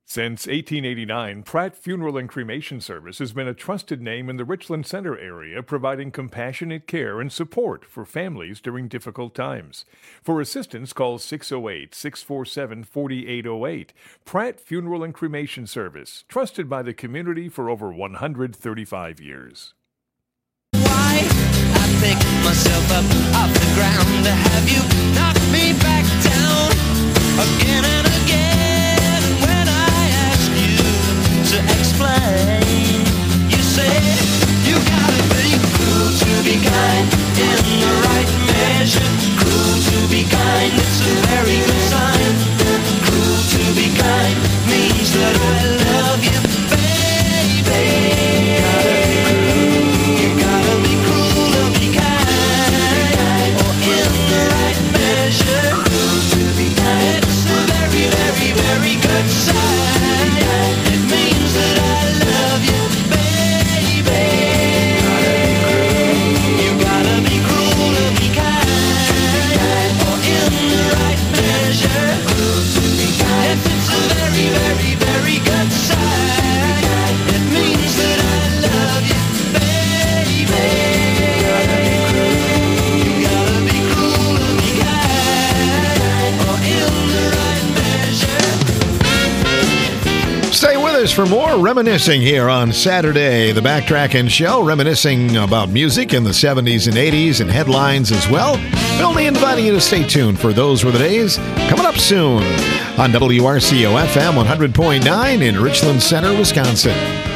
Since 1889, Pratt Funeral and Cremation Service has been a trusted name in the Richland Center area, providing compassionate care and support for families during difficult times. For assistance, call 608-647-4808. Pratt Funeral and Cremation Service, trusted by the community for over 135 years. Why I pick myself up off the ground to have you knock me back down again and again. To explain, you say you gotta be cruel to be kind in the right measure. Cruel to be kind, it's a very good sign. Cruel to be kind means that I love you, baby. You gotta be cruel to be kind, or in the right measure. Cruel to be kind, it's a very, very, very good sign. For more reminiscing here on Saturday, the Backtrackin' Show, reminiscing about music in the 70s and 80s and headlines as well. We'll be inviting you to stay tuned for Those Were the Days coming up soon on WRCO FM 100.9 in Richland Center, Wisconsin.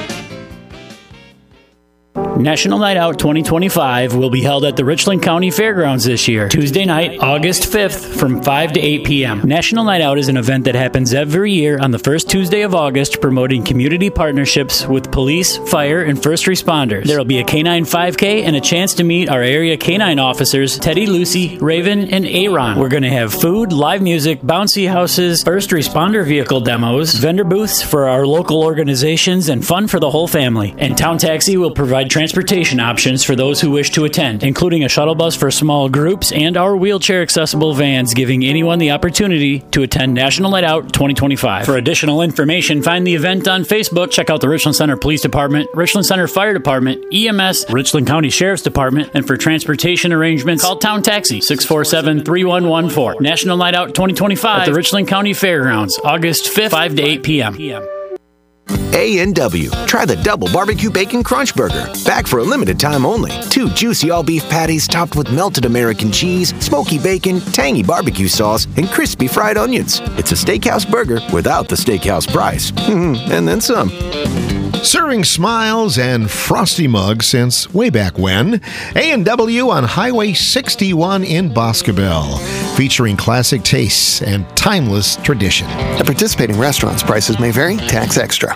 National Night Out 2025 will be held at the Richland County Fairgrounds this year, Tuesday night, August 5th from 5 to 8 p.m. National Night Out is an event that happens every year on the first Tuesday of August, promoting community partnerships with police, fire, and first responders. There will be a K-9 5K and a chance to meet our area K-9 officers, Teddy, Lucy, Raven, and Aaron. We're going to have food, live music, bouncy houses, first responder vehicle demos, vendor booths for our local organizations, and fun for the whole family. And Town Taxi will provide transportation options for those who wish to attend, including a shuttle bus for small groups and our wheelchair-accessible vans, giving anyone the opportunity to attend National Night Out 2025. For additional information, find the event on Facebook, check out the Richland Center Police Department, Richland Center Fire Department, EMS, Richland County Sheriff's Department, and for transportation arrangements, call Town Taxi, 647-3114. National Night Out 2025 at the Richland County Fairgrounds, August 5th, 5 to 8 p.m. A&W. Try the Double Barbecue Bacon Crunch Burger. Back for a limited time only. 2 juicy all-beef patties topped with melted American cheese, smoky bacon, tangy barbecue sauce, and crispy fried onions. It's a steakhouse burger without the steakhouse price. And then some. Serving smiles and frosty mugs since way back when. A&W on Highway 61 in Boscobel, featuring classic tastes and timeless tradition. At participating restaurants, prices may vary. Tax extra.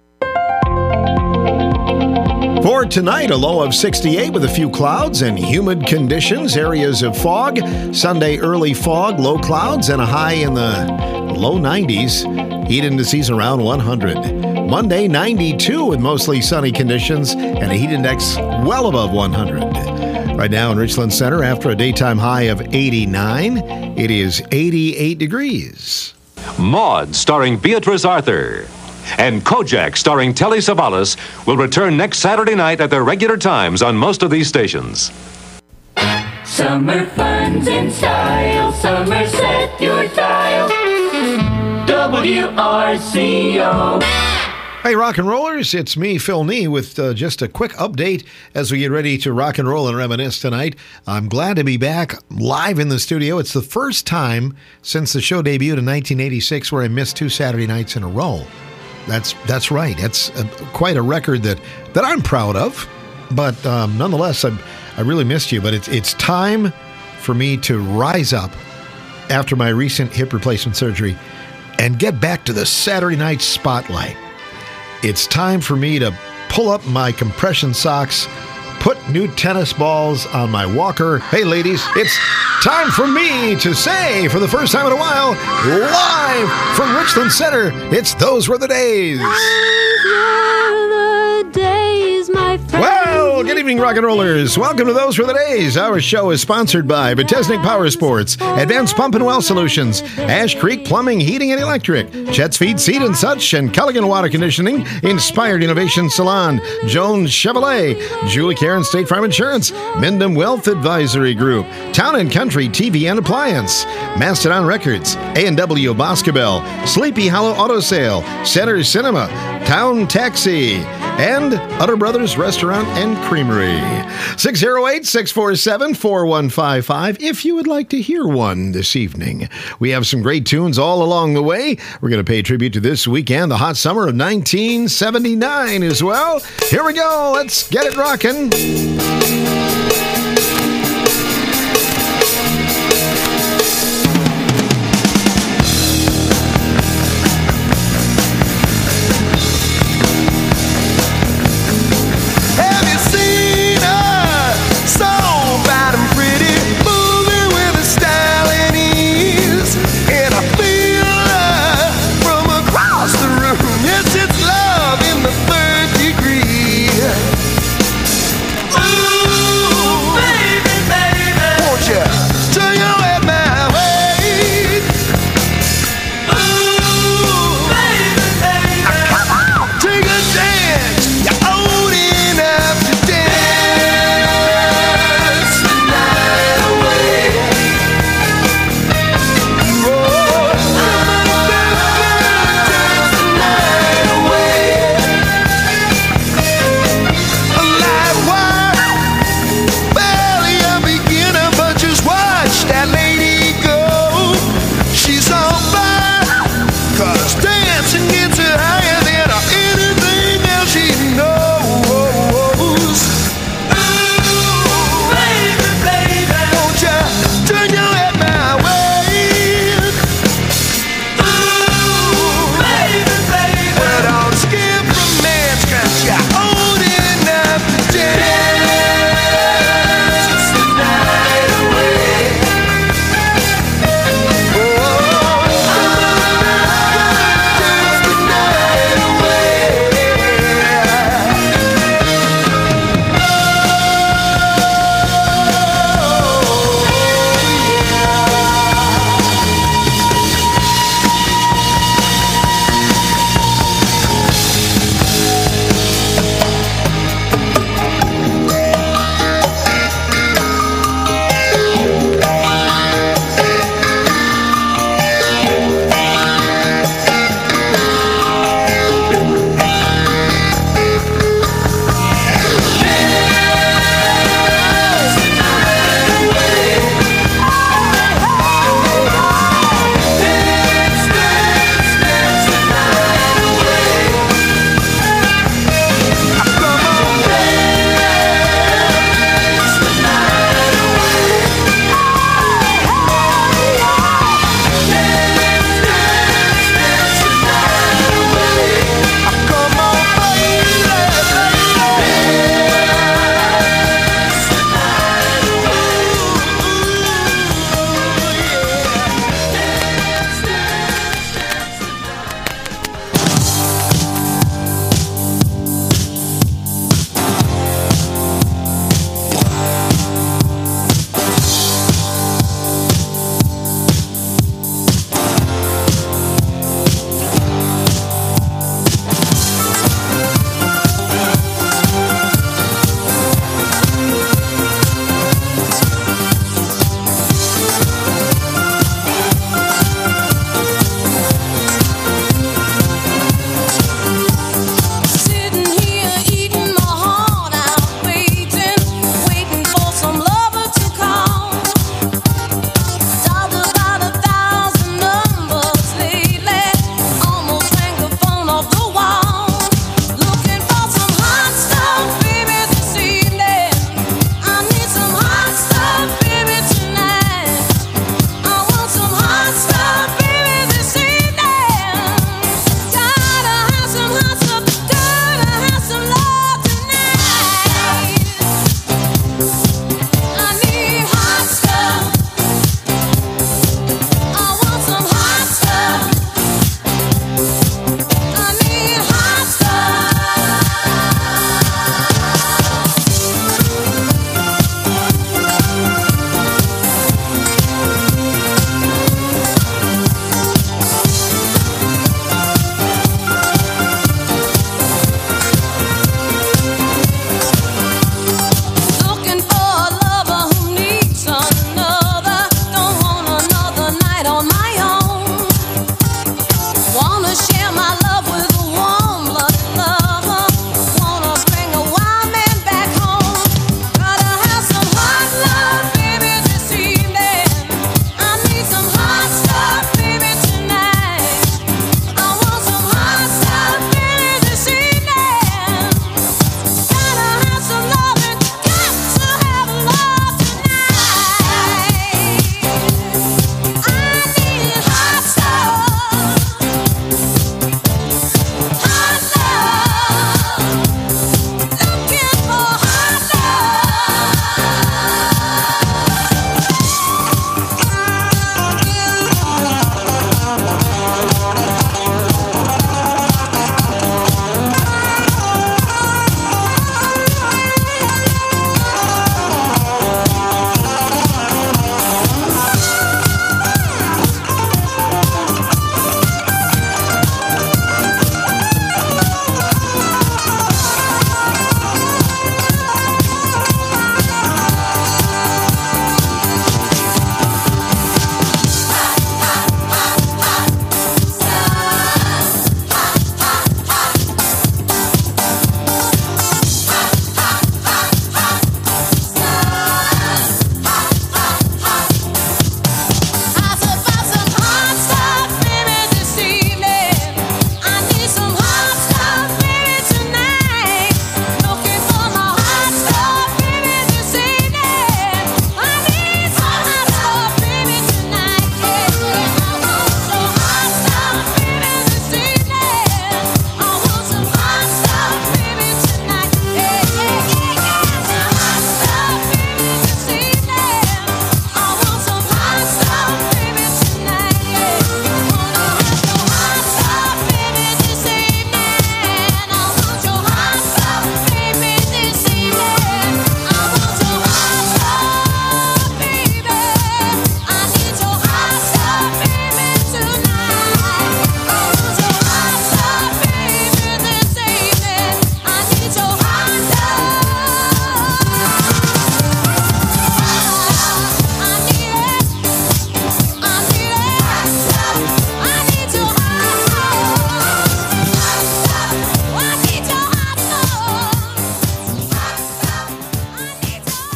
For tonight, a low of 68 with a few clouds and humid conditions, areas of fog. Sunday, early fog, low clouds, and a high in the low 90s. Heat indices around 100. Monday, 92 with mostly sunny conditions and a heat index well above 100. Right now in Richland Center, after a daytime high of 89, it is 88 degrees. Maude, starring Beatrice Arthur, and Kojak, starring Telly Savalas, will return next Saturday night at their regular times on most of these stations. Summer fun's in style, Somerset your dial, WRCO. Hey, rock and rollers, it's me, Phil Nee, with just a quick update as we get ready to rock and roll and reminisce tonight. I'm glad to be back live in the studio. It's the first time since the show debuted in 1986 where I missed 2 Saturday nights in a row. That's right. That's quite a record that I'm proud of. But nonetheless, I really missed you. But it's time for me to rise up after my recent hip replacement surgery and get back to the Saturday night spotlight. It's time for me to pull up my compression socks, put new tennis balls on my walker. Hey, ladies, it's time for me to say, for the first time in a while, live from Richland Center, it's Those Were the Days. Those were the days, my friend. Well, good evening, rock and rollers. Welcome to Those Were the Days. Our show is sponsored by Betesnik Power Sports, Advanced Pump and Well Solutions, Ash Creek Plumbing, Heating and Electric, Chet's Feed, Seed and Such, and Culligan Water Conditioning, Inspired Innovation Salon, Jones Chevrolet, Julie Karen State Farm Insurance, Mindham Wealth Advisory Group, Town and Country TV and Appliance, Mastodon Records, A&W Boscobel, Sleepy Hollow Auto Sale, Center Cinema, Town Taxi, and Utter Brothers Restaurant and Creamery. 608-647-4155 if you would like to hear one this evening. We have some great tunes all along the way. We're going to pay tribute to this weekend, the hot summer of 1979 as well. Here we go. Let's get it rocking. Ooh!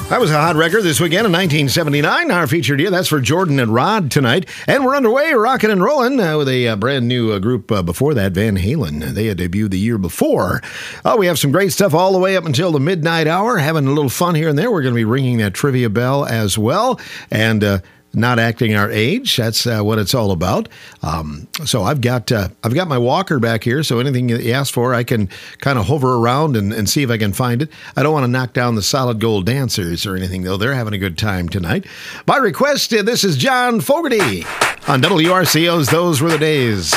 That was a hot record this weekend in 1979. Our featured year. That's for Jordan and Rod tonight. And we're underway, rocking and rolling with a brand new group before that, Van Halen. They had debuted the year before. We have some great stuff all the way up until the midnight hour. Having a little fun here and there. We're going to be ringing that trivia bell as well. And not acting our age. That's what it's all about. So I've got my walker back here, so anything you ask for, I can kind of hover around and see if I can find it. I don't want to knock down the solid gold dancers or anything, though. They're having a good time tonight. By request, this is John Fogerty on WRCO's Those Were the Days.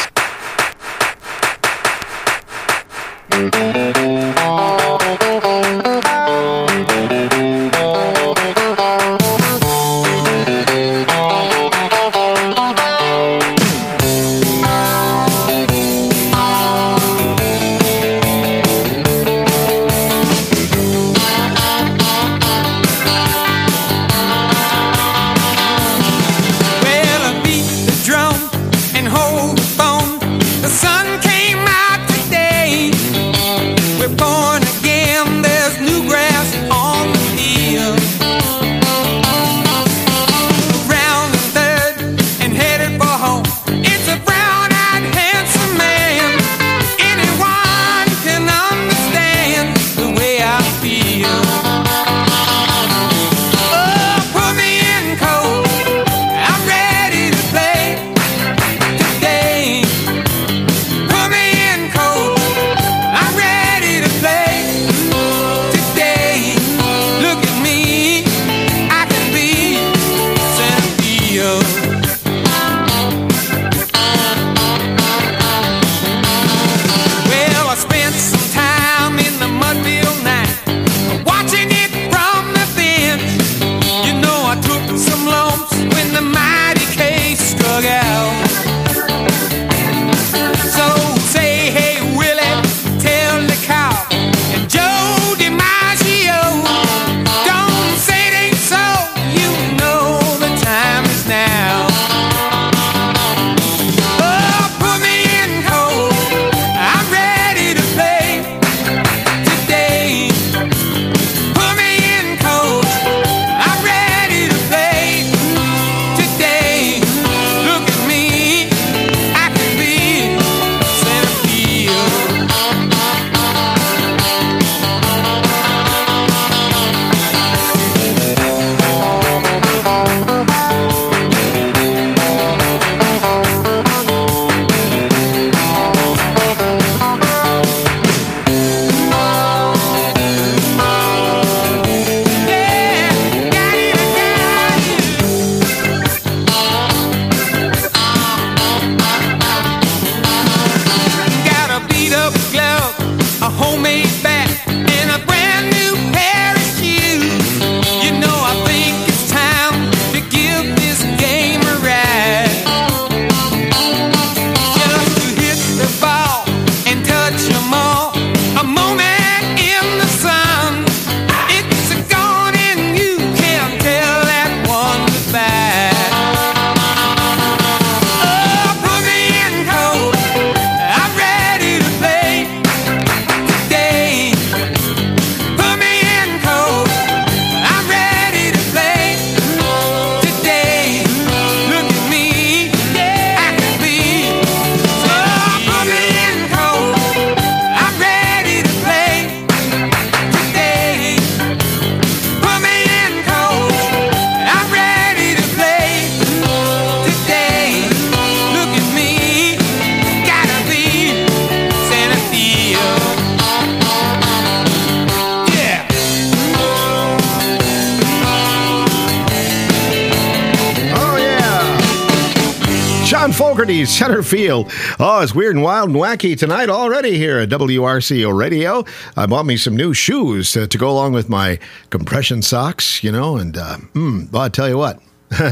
Fogerty, center field. Oh, it's weird and wild and wacky tonight already here at WRCO Radio. I bought me some new shoes to go along with my compression socks, you know, and well, I tell you what.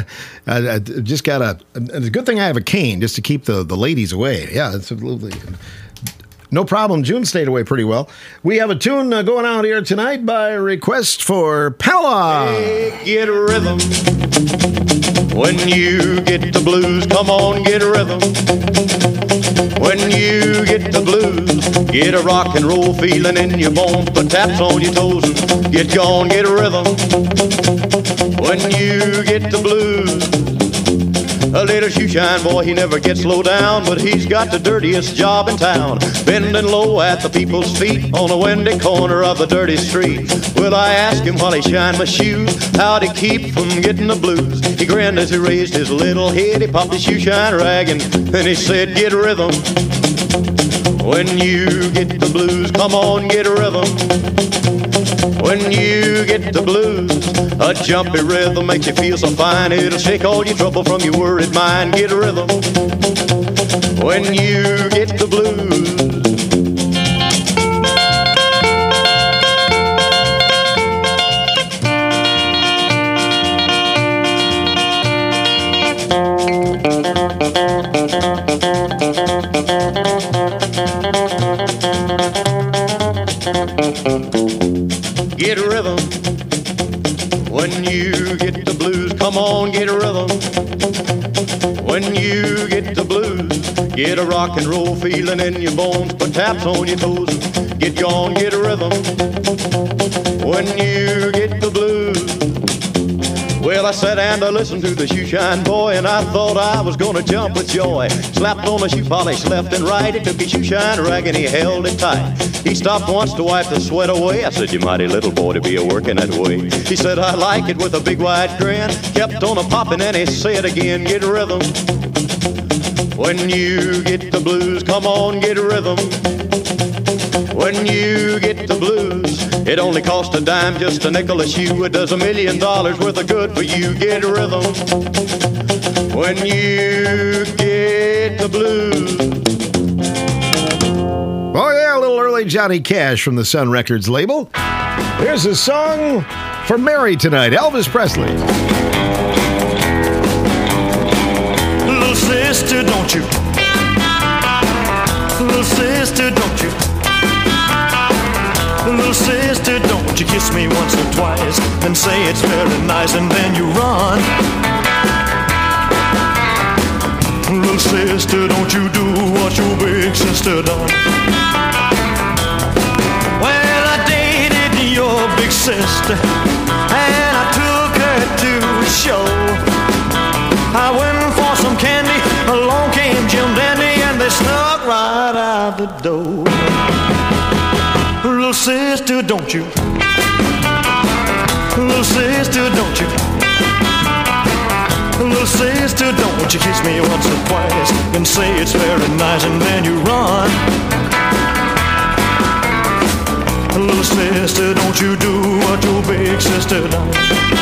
I just got it's a good thing I have a cane just to keep the ladies away. Yeah, it's absolutely no problem. June stayed away pretty well. We have a tune going out here tonight by request for Pella. Hey, get a rhythm. When you get the blues, come on, get a rhythm. When you get the blues, Get a rock and roll feeling in your bones, put taps on your toes and get gone, get a rhythm. When you get the blues, a little shoeshine boy, he never gets low down, but he's got the dirtiest job in town, bending low at the people's feet on a windy corner of a dirty street. Well, I asked him while he shined my shoes, how'd he keep from getting the blues? He grinned as he raised his little head, he popped his shoeshine rag and he said, get a rhythm. When you get the blues, come on, get a rhythm. When you get the blues, a jumpy rhythm makes you feel so fine. It'll shake all your trouble from your worried mind. Get a rhythm. When you get the blues. Get a rhythm. When you get the blues, come on, get a rhythm. When you get the blues, get a rock and roll feeling in your bones, put taps on your toes, get gone, get a rhythm. When you get the blues. Well, I sat and I listened to the shoeshine boy, and I thought I was gonna jump with joy. Slapped on the shoe polish left and right. He took his shoeshine rag and he held it tight. He stopped once to wipe the sweat away. I said, you mighty little boy to be a-working that way. He said, I like it, with a big wide grin. Kept on a-popping and he said again, get a rhythm. When you get the blues, come on, get a rhythm. When you get the blues, it only costs a dime, just a nickel a shoe. It does $1 million worth of good for you. Get a rhythm. When you get the blues. Oh, yeah, a little early Johnny Cash from the Sun Records label. Here's a song for Mary tonight, Elvis Presley. Little sister, don't you? Little sister, don't you? Little sister, don't you kiss me once or twice and say it's very nice and then you run. Little sister, don't you do what your big sister done. Well, I dated your big sister and I took her to a show. I went for some candy, along came Jim Dandy and they snuck right out the door. Little sister, don't you? Little sister, don't you? Little sister, don't you kiss me once or twice and say it's very nice and then you run. Little sister, don't you do what your big sister done.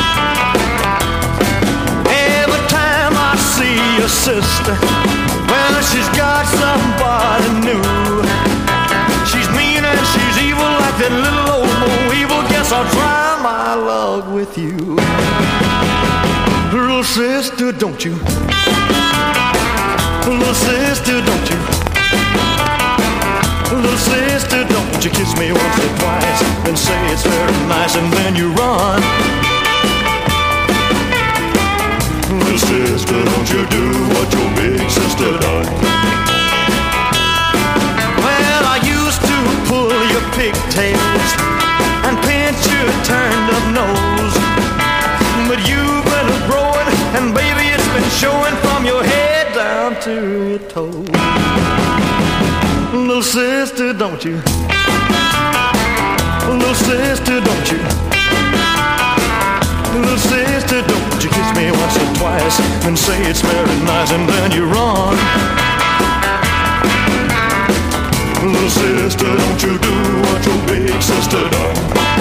Every time I see your sister, well, she's got somebody new. She's mean and she's evil like that little old Mo Evil. Guess I'll try my luck with you. Little sister, don't you? Little sister, don't you? Little sister, don't you kiss me once or twice and say it's very nice and then you run. Little sister, don't you do what your big sister done. Well, I used to pull your pigtails and pinch your turned up nose, but you've been growing and baby it's been showing from your head down to your toes. Little sister, don't you? Little sister, don't you? Little sister, don't you kiss me once or twice and say it's very nice and then you run. Little sister, don't you do what your big sister done.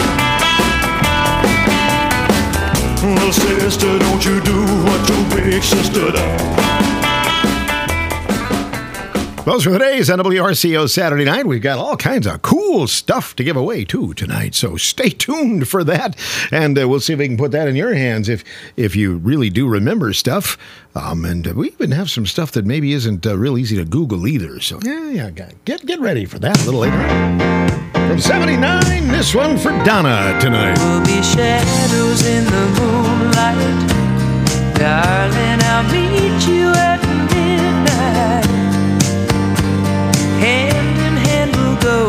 Little sister, don't you do what your big sister done. Well, for today's NWRCO Saturday Night, we've got all kinds of cool stuff to give away, too, tonight. So stay tuned for that, and we'll see if we can put that in your hands if you really do remember stuff. And we even have some stuff that maybe isn't real easy to Google either. So, yeah, get ready for that a little later. From 79, this one for Donna tonight. We'll be shadows in the moonlight. Darling, I'll meet you at midnight. Hand in hand we'll go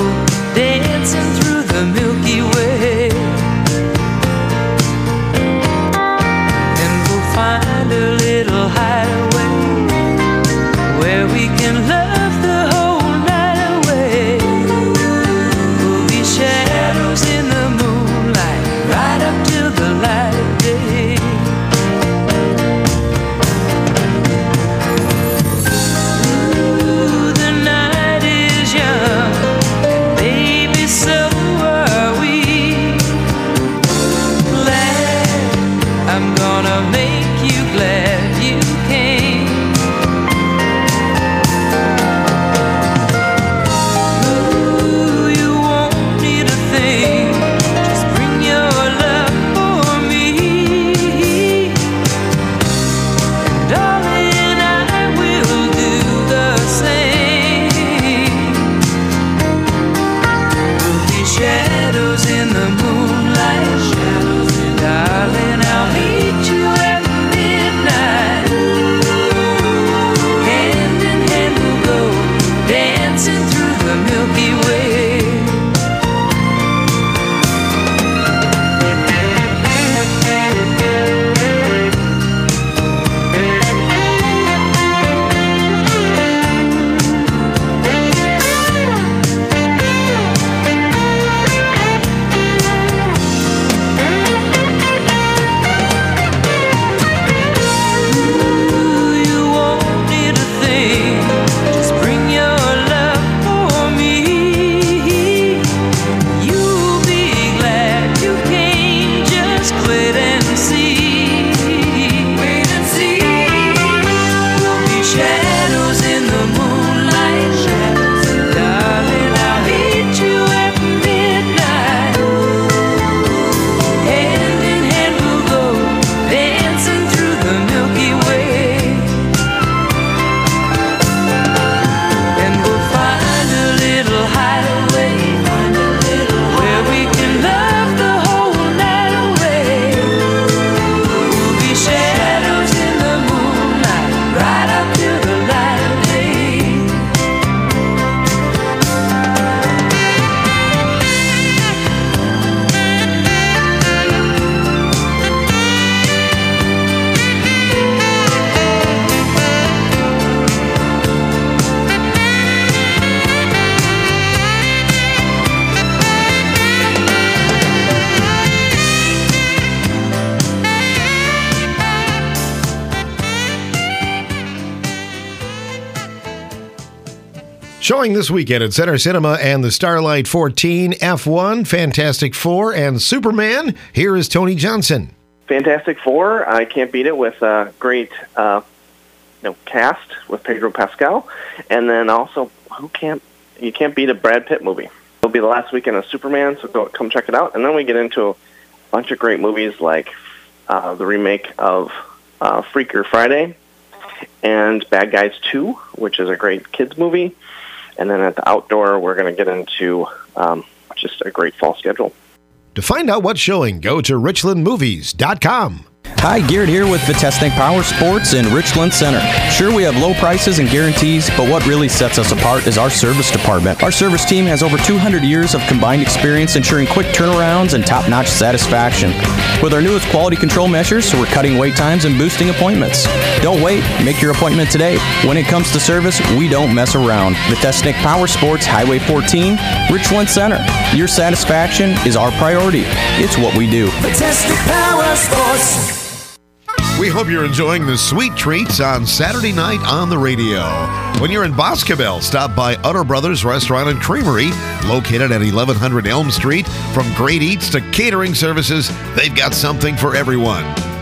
Showing this weekend at Center Cinema and the Starlight 14, F1, Fantastic Four, and Superman. Here is Tony Johnson. Fantastic Four, I can't beat it with a great cast with Pedro Pascal. And then also, you can't beat a Brad Pitt movie. It'll be the last weekend of Superman, so come check it out. And then we get into a bunch of great movies like the remake of Freaker Friday and Bad Guys 2, which is a great kids movie. And then at the outdoor, we're going to get into just a great fall schedule. To find out what's showing, go to richlandmovies.com. Hi, Garrett here with Vitesnik Power Sports in Richland Center. Sure, we have low prices and guarantees, but what really sets us apart is our service department. Our service team has over 200 years of combined experience ensuring quick turnarounds and top-notch satisfaction. With our newest quality control measures, we're cutting wait times and boosting appointments. Don't wait, make your appointment today. When it comes to service, we don't mess around. Vitesnik Power Sports, Highway 14, Richland Center. Your satisfaction is our priority. It's what we do. Vitesnik Power Sports. We hope you're enjoying the sweet treats on Saturday night on the radio. When you're in Boscobel, stop by Utter Brothers Restaurant and Creamery, located at 1100 Elm Street. From great eats to catering services, they've got something for everyone.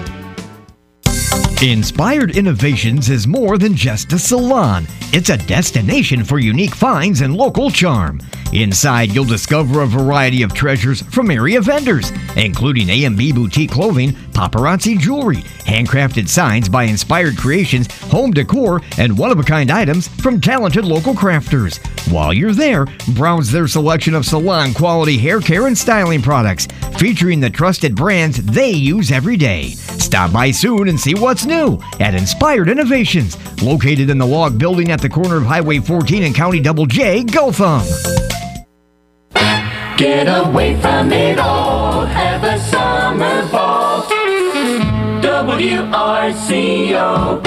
Inspired Innovations is more than just a salon. It's a destination for unique finds and local charm. Inside, you'll discover a variety of treasures from area vendors, including A&B Boutique Clothing, paparazzi jewelry, handcrafted signs by Inspired Creations, home decor, and one-of-a-kind items from talented local crafters. While you're there, browse their selection of salon-quality hair care and styling products, featuring the trusted brands they use every day. Stop by soon and see what's new at Inspired Innovations, located in the log building at the corner of Highway 14 and County Double J, Gotham. Get away from it all, have a summer ball. WRCO.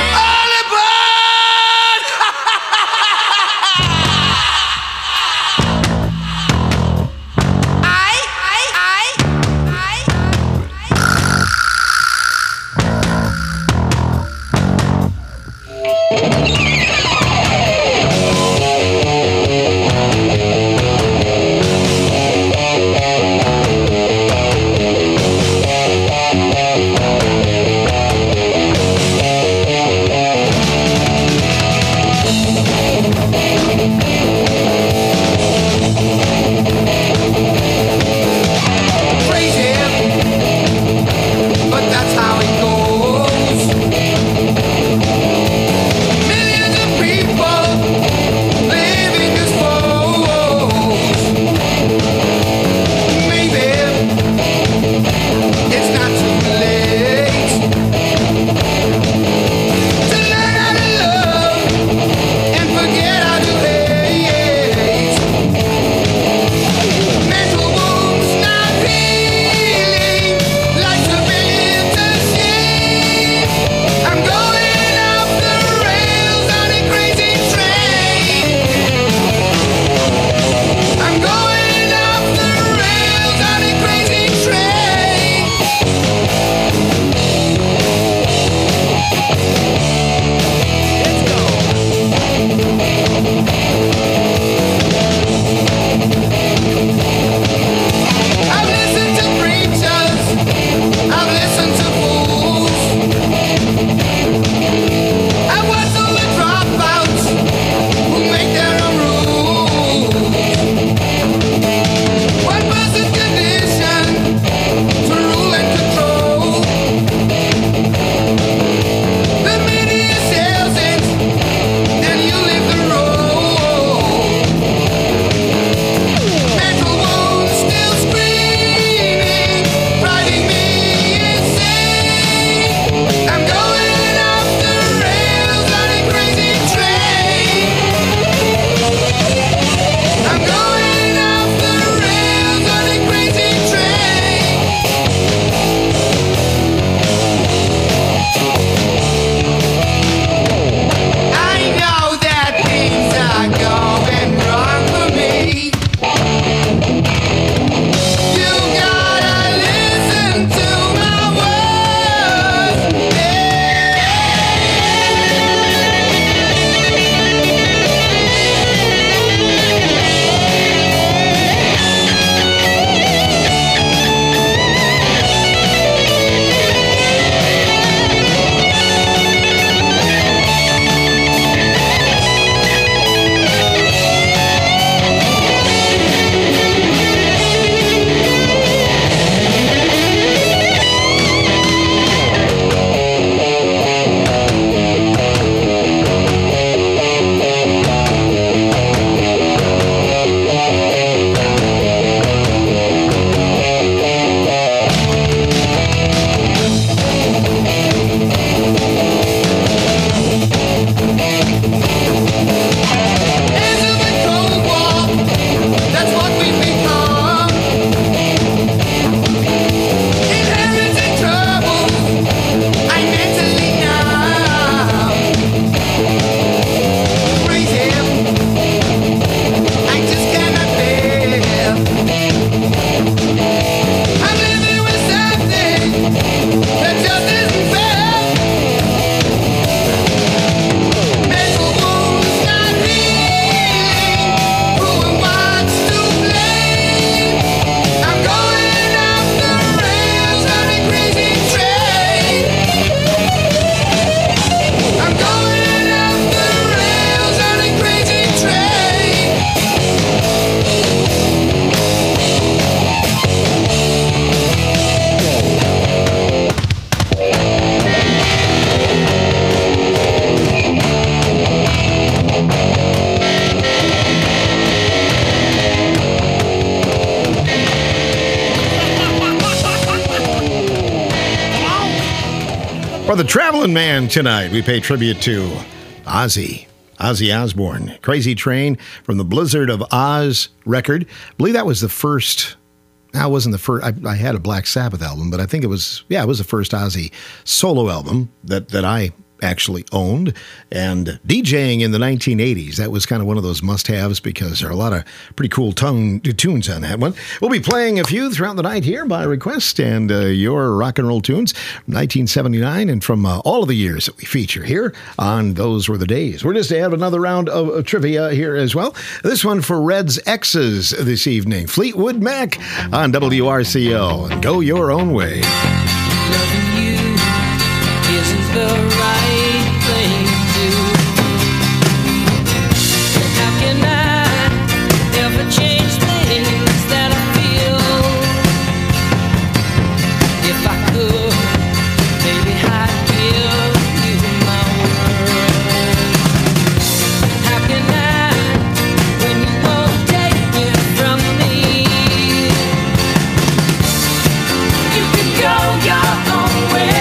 For the Traveling Man tonight, we pay tribute to Ozzy Osbourne. Crazy Train from the Blizzard of Oz record. I believe that was the first. That wasn't the first. I had a Black Sabbath album, but I think it was the first Ozzy solo album that I actually owned. And DJing in the 1980s, that was kind of one of those must-haves because there are a lot of pretty cool tunes on that one. We'll be playing a few throughout the night here by request, and your rock and roll tunes from 1979 and from all of the years that we feature here on Those Were the Days. We're just to have another round of trivia here as well. This one for Red's Exes this evening. Fleetwood Mac on WRCO. And Go Your Own Way. Loving you isn't the right thing to do. How can I ever change things that I feel? If I could, maybe I'd give you my word. How can I, when you won't take it from me? You can go your own way.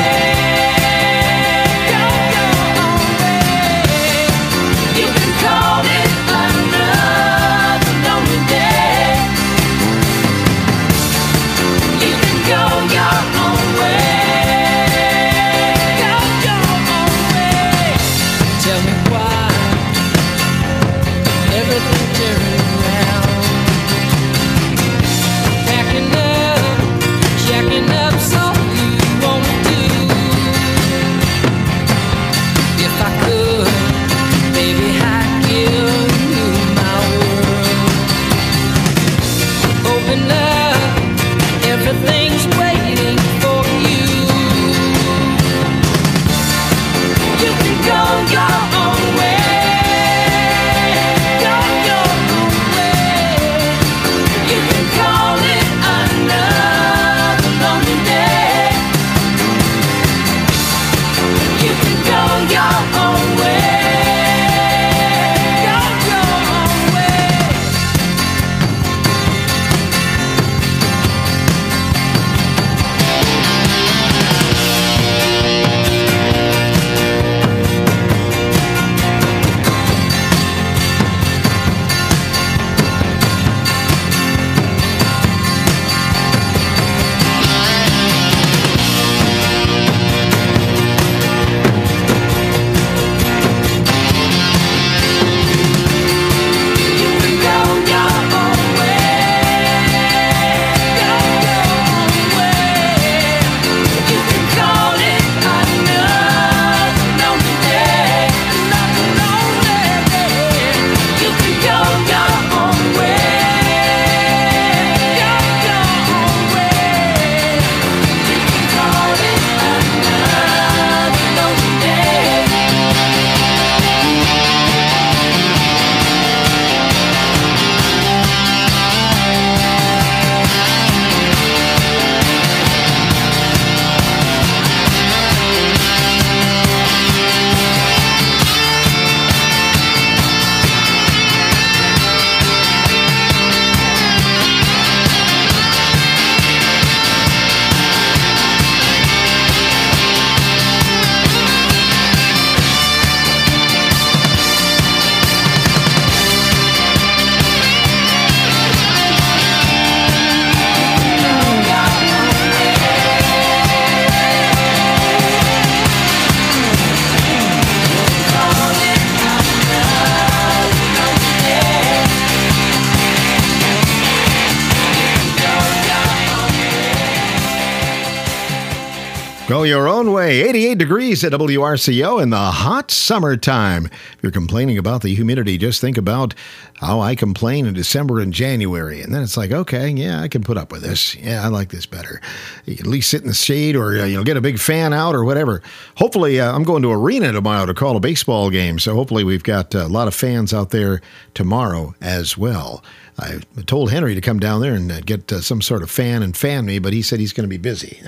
Go your own way. 88 degrees at WRCO in the hot summertime. If you're complaining about the humidity, just think about how I complain in December and January. And then it's like, okay, yeah, I can put up with this. Yeah, I like this better. You can at least sit in the shade or get a big fan out or whatever. Hopefully, I'm going to Arena tomorrow to call a baseball game. So hopefully we've got a lot of fans out there tomorrow as well. I told Henry to come down there and get some sort of fan and fan me, but he said he's going to be busy.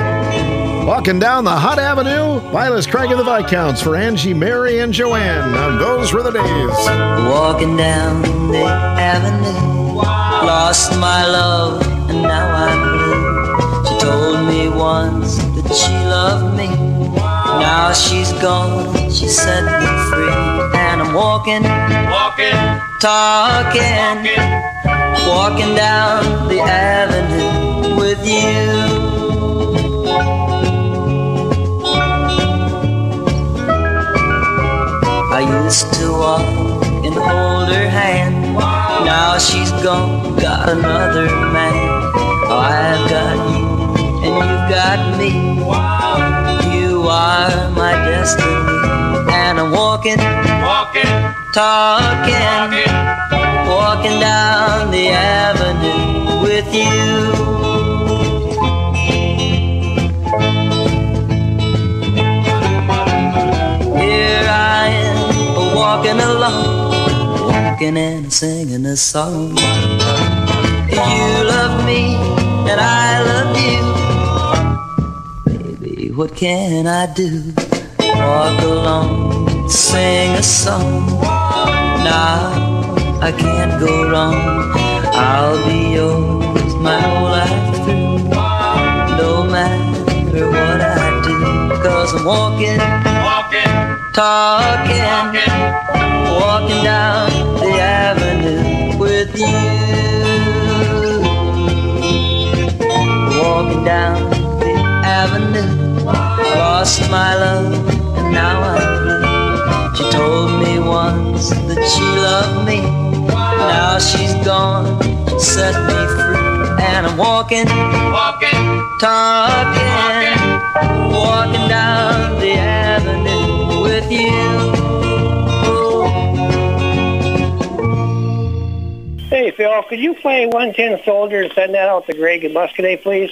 Walking down the hot avenue, Vilas Craig and the Viscounts for Angie, Mary, and Joanne. And those were the days. Walking down the avenue, lost my love, and now I'm blue. She told me once that she loved me, Now she's gone, she set me free, and I'm walking, talking, walking down the avenue with you. I used to walk and hold her hand. Now she's gone, got another man. I've got you and you've got me. You are my destiny. And I'm walking, talking, walking down the avenue with you. Here I am, walking along, walking and singing a song. You love me and I love you. Baby, what can I do? Walk along, sing a song. Now I can't go wrong. I'll be yours my whole life through, no matter what I do. 'Cause I'm walking, talking, walking down the avenue with you. Walking down the avenue, lost my love and now I'm blue. She told me once that she loved me, now she's gone, she set me free. And I'm walking, talking, walking down the avenue with you. Hey, Phil, could you play 110 Soldier and send that out to Greg and Muscadet, please?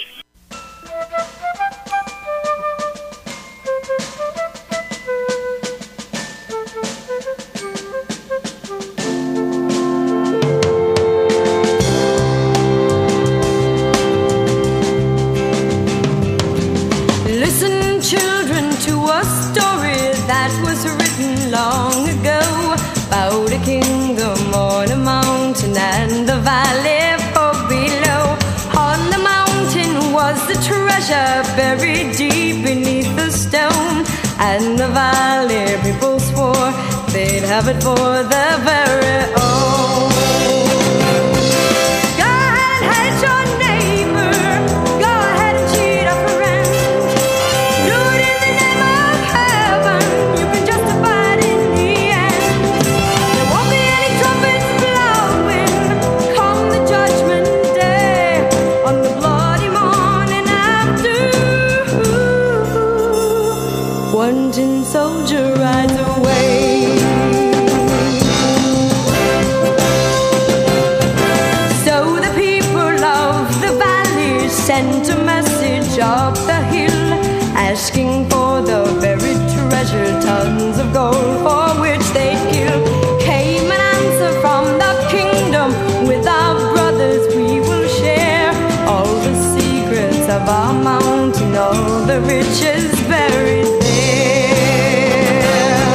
Listen, children, to a story that was written long ago about a kingdom on a mountain and the valley far below. On the mountain was the treasure buried deep beneath the stone, and the valley people swore they'd have it for their very own. Go ahead, hate your neighbor. Go ahead and cheat a friend. Do it in the name of heaven. You can justify it in the end. There won't be any trumpets blowing come the judgment day, on the bloody morning after. One tin soldier rides away. So the people of the valley sent a message up the hill, asking for the buried treasure, tons of gold for which they'd kill. Came an answer from the kingdom, with our brothers we will share all the secrets of our mountain, all the riches buried there.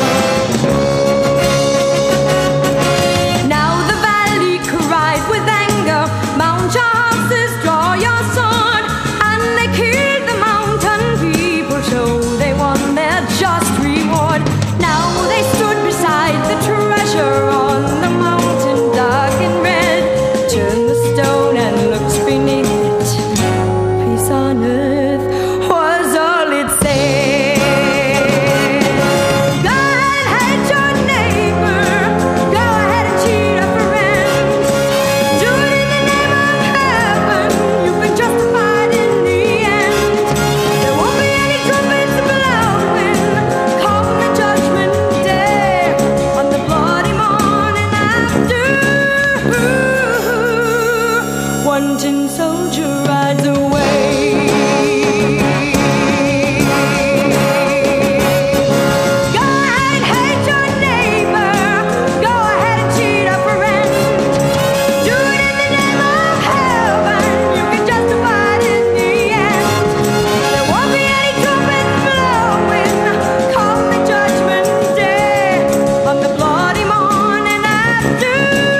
Now the valley cried with anger, mount your horses, draw your sword, and they killed the mountain people, so they won their just reward. Now they stood beside the treasure on the mountain, dark and red, turned the stone and looked beneath it. Peace on earth was all it said. Go ahead, hate your neighbor. Go ahead and cheat a friend. Do it in the name of heaven. You can justify it in the end. There won't be any trumpets blowing come the judgment day, on the bloody morning after. One tin soldier rides away. Go ahead, hate your neighbor. Go ahead and cheat a friend. Do it in the name of heaven. You can justify it in the end. There won't be any trumpets blowing come the judgment day, on the bloody morning after.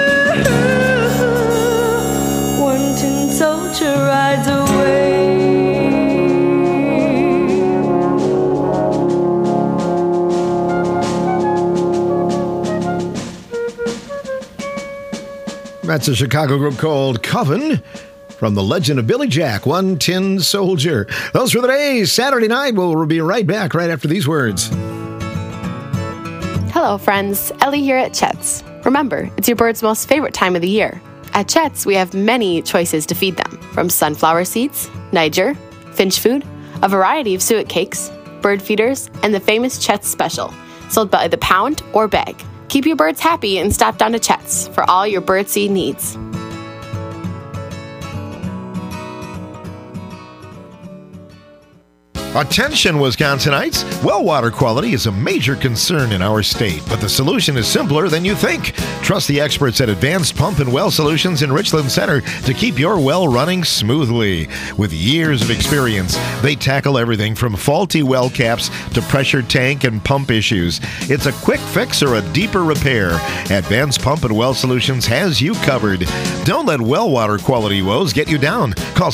One tin soldier rides away. That's a Chicago group called Coven from the legend of Billy Jack, One Tin Soldier. Those were the days. Saturday night. We'll be right back right after these words. Hello, friends. Ellie here at Chet's. Remember, it's your bird's most favorite time of the year. At Chet's, we have many choices to feed them, from sunflower seeds, Niger, finch food, a variety of suet cakes, bird feeders, and the famous Chet's Special, sold by the pound or bag. Keep your birds happy and stop down to Chet's for all your birdseed needs. Attention, Wisconsinites! Well water quality is a major concern in our state, but the solution is simpler than you think. Trust the experts at Advanced Pump and Well Solutions in Richland Center to keep your well running smoothly. With years of experience, they tackle everything from faulty well caps to pressure tank and pump issues. It's a quick fix or a deeper repair. Advanced Pump and Well Solutions has you covered. Don't let well water quality woes get you down. Call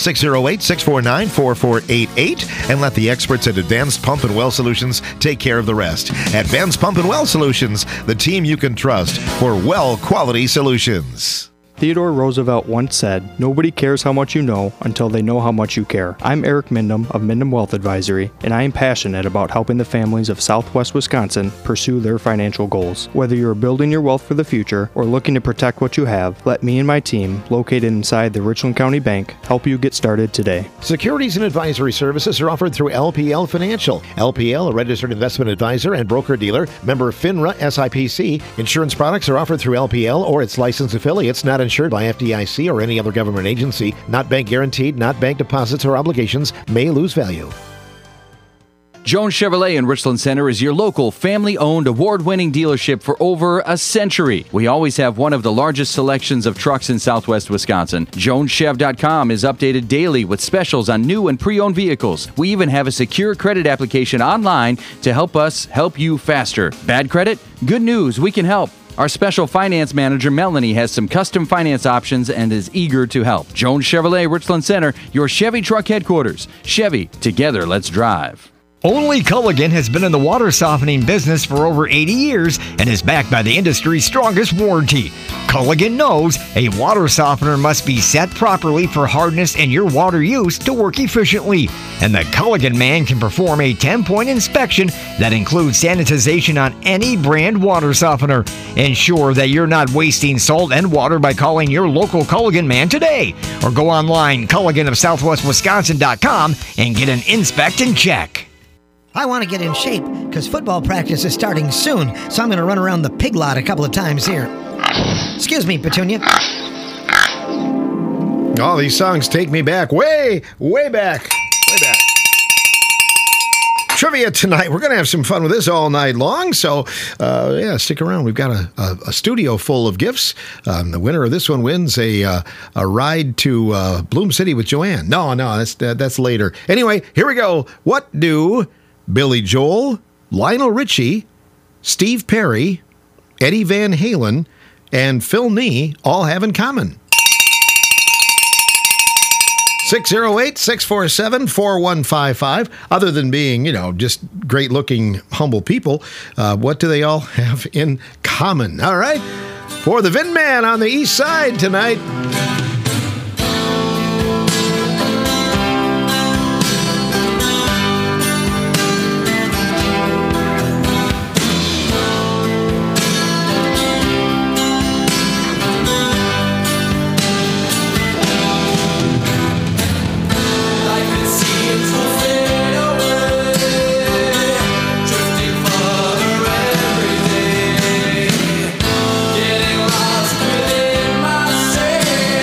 608-649-4488 and let the experts at Advanced Pump and Well Solutions take care of the rest. Advanced Pump and Well Solutions, the team you can trust for well quality solutions. Theodore Roosevelt once said, "Nobody cares how much you know until they know how much you care." I'm Eric Mindham of Mindham Wealth Advisory, and I am passionate about helping the families of Southwest Wisconsin pursue their financial goals. Whether you're building your wealth for the future or looking to protect what you have, let me and my team, located inside the Richland County Bank, help you get started today. Securities and advisory services are offered through LPL Financial. LPL, a registered investment advisor and broker-dealer, member FINRA SIPC. Insurance products are offered through LPL or its licensed affiliates, not insured by FDIC or any other government agency, not bank guaranteed, not bank deposits or obligations, may lose value. Jones Chevrolet in Richland Center is your local family-owned, award-winning dealership for over a century. We always have one of the largest selections of trucks in Southwest Wisconsin. JonesChev.com is updated daily with specials on new and pre-owned vehicles. We even have a secure credit application online to help us help you faster. Bad credit? Good news, we can help. Our special finance manager, Melanie, has some custom finance options and is eager to help. Jones Chevrolet, Richland Center, your Chevy truck headquarters. Chevy, together, let's drive. Only Culligan has been in the water softening business for over 80 years and is backed by the industry's strongest warranty. Culligan knows a water softener must be set properly for hardness and your water use to work efficiently. And the Culligan man can perform a 10-point inspection that includes sanitization on any brand water softener. Ensure that you're not wasting salt and water by calling your local Culligan man today. Or go online, CulliganofSouthwestWisconsin.com, and get an inspect and check. I want to get in shape because football practice is starting soon, so I'm going to run around the pig lot a couple of times here. Excuse me, Petunia. All these songs take me back, way back. Trivia tonight. We're going to have some fun with this all night long, so stick around. We've got a studio full of gifts. The winner of this one wins a ride to Bloom City with Joanne. No, that's later. Anyway, here we go. What do Billy Joel, Lionel Richie, Steve Perry, Eddie Van Halen, and Phil Nee all have in common? 608-647-4155. Other than being, just great-looking, humble people, what do they all have in common? All right, for the Vin Man on the East Side tonight. Getting lost within myself.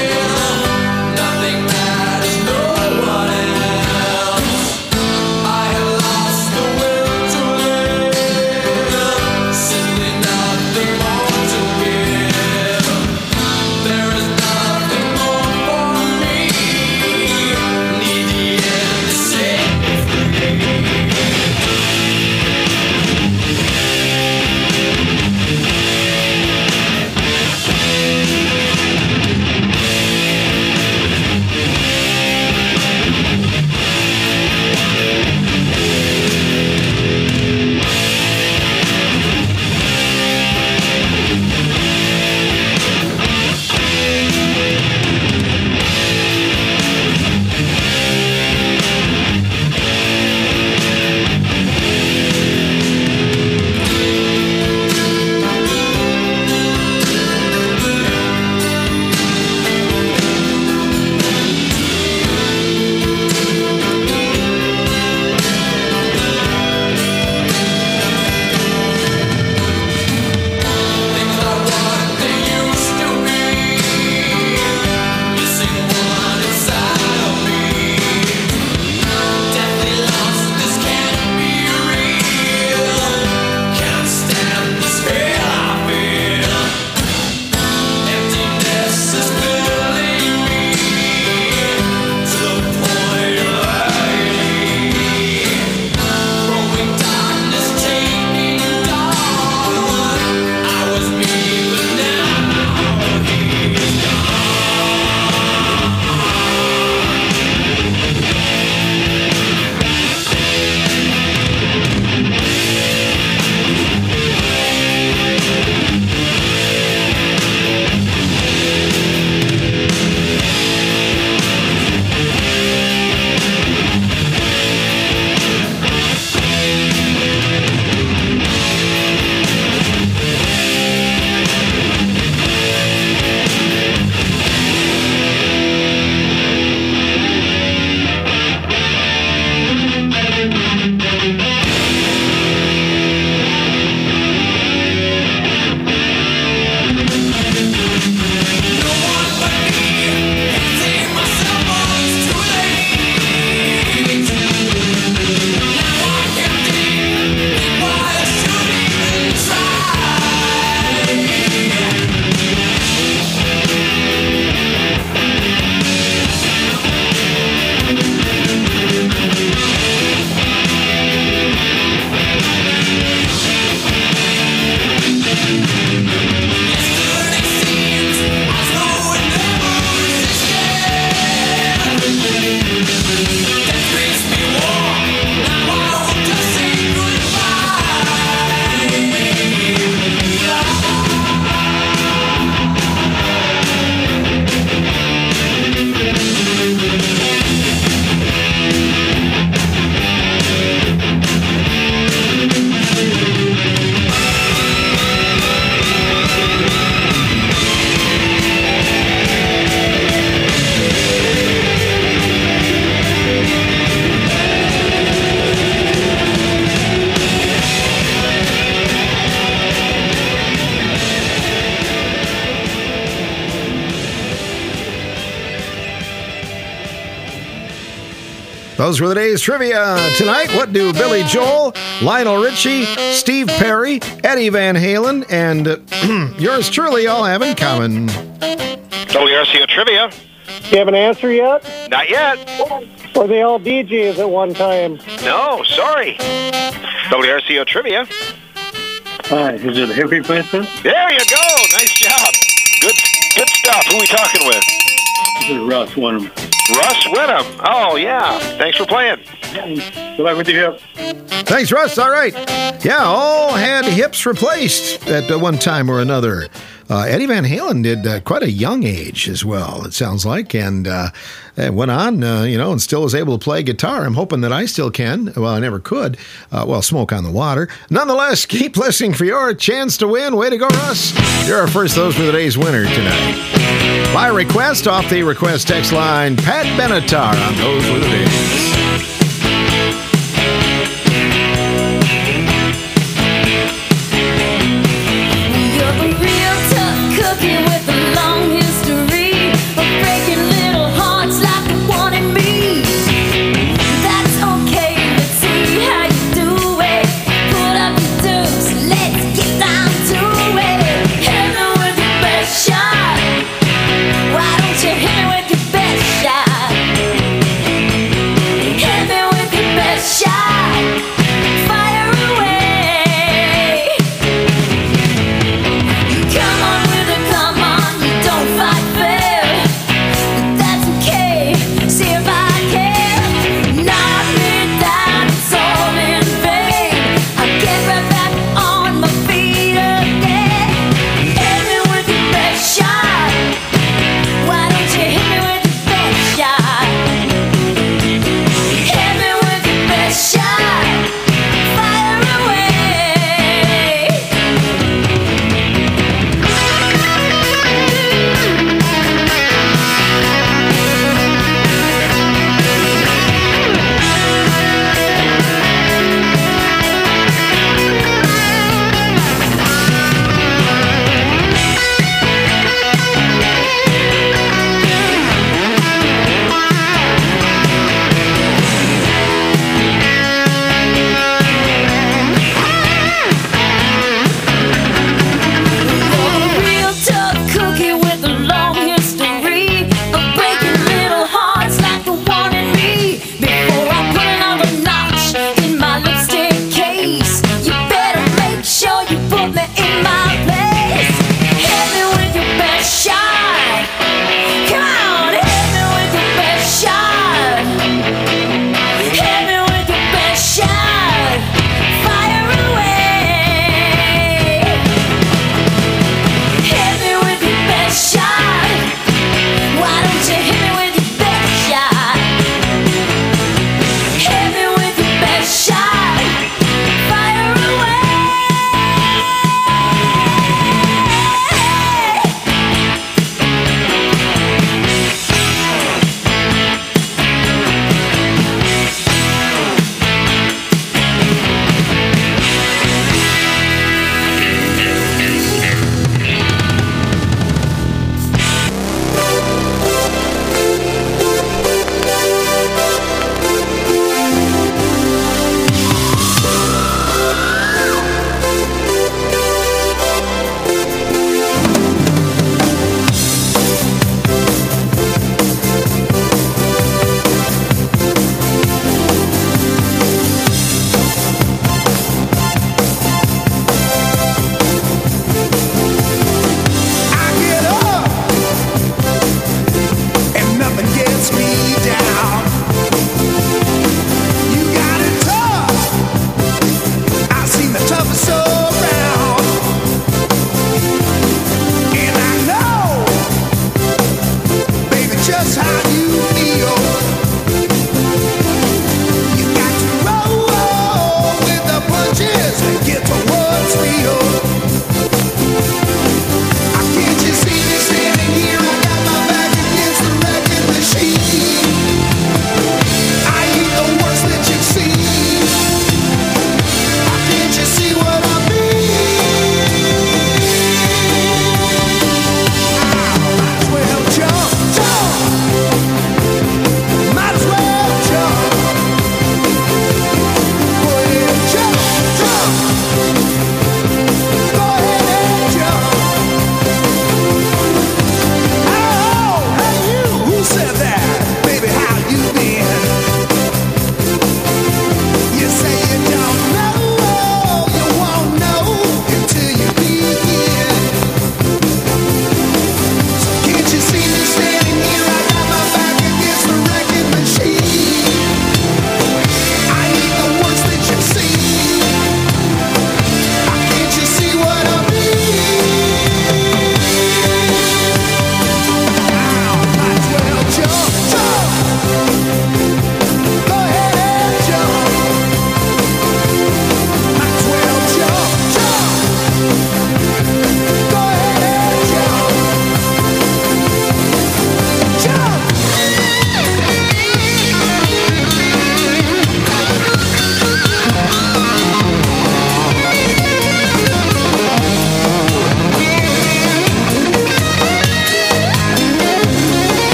Those were the day's trivia. Tonight, what do Billy Joel, Lionel Richie, Steve Perry, Eddie Van Halen, and yours truly all have in common? WRCO Trivia. Do you have an answer yet? Not yet. Were they all DJs at one time? No, sorry. WRCO Trivia. Hi, is it a hippie princess? There you go. Nice job. Good stuff. Who are we talking with? This is Russ Wenham. Russ Wenham. Oh, yeah. Thanks for playing. Good luck with your hip. Thanks, Russ. All right. Yeah, all had hips replaced at one time or another. Eddie Van Halen did quite a young age as well, it sounds like, and went on, and still was able to play guitar. I'm hoping that I still can. Well, I never could. Smoke on the Water. Nonetheless, keep listening for your chance to win. Way to go, Russ. You're our first. Those were the day's winner tonight. By request, off the request text line, Pat Benatar on Those Were the Days.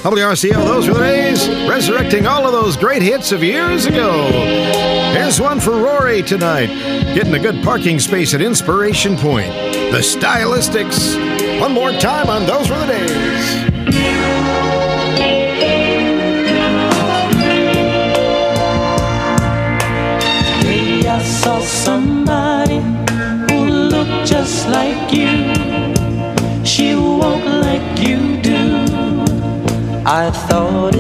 WRCO, those were the days, resurrecting all of those great hits of years ago. Here's one for Rory tonight, getting a good parking space at Inspiration Point. The Stylistics. One more time on Those Were the Days. I saw somebody who looked just like you. She walked like you do. I thought